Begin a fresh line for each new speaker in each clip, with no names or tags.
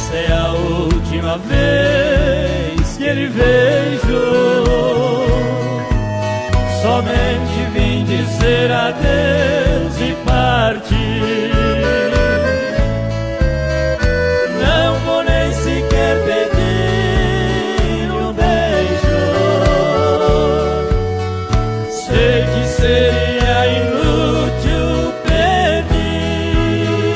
essa é a última vez que ele vejo. Somente vim dizer adeus e partir. Não vou nem sequer pedir um beijo. Sei que seria inútil pedir.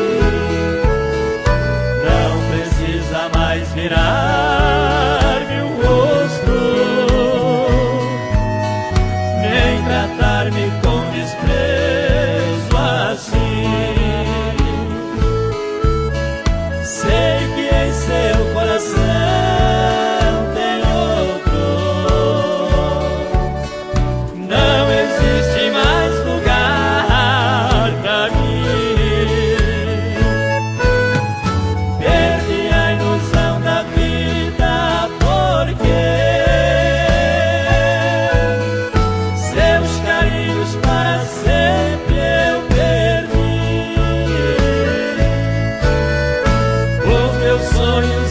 Não precisa mais virar-me o rosto, nem tratar-me com desprezo assim. Sei que em seu coração tem outro. Não existe mais lugar pra mim. Perdi a ilusão da vida porque seus carinhos para sempre eu perdi. Os meus sonhos